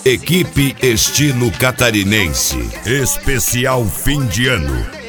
Equipe Estilo Catarinense. Especial fim de ano.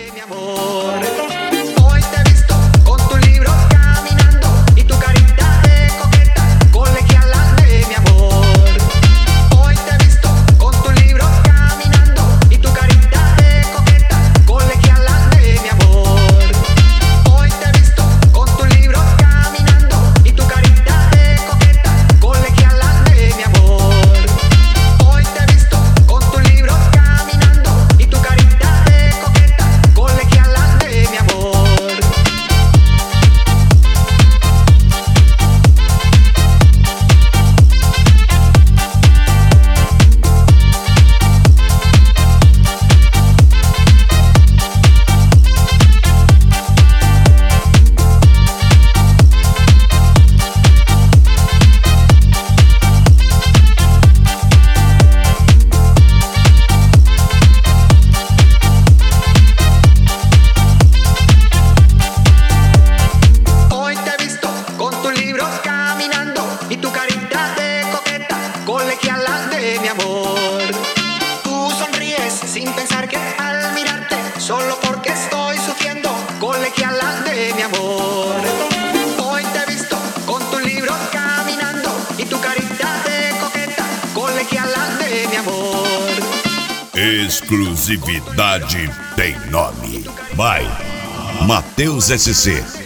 Sin pensar que al mirarte, solo porque estoy sufriendo, colegiala de mi amor. Hoy te he visto con tu libro caminando y tu carita de coqueta, colegiala de mi amor. Exclusividade tem nome. By Matheus SC.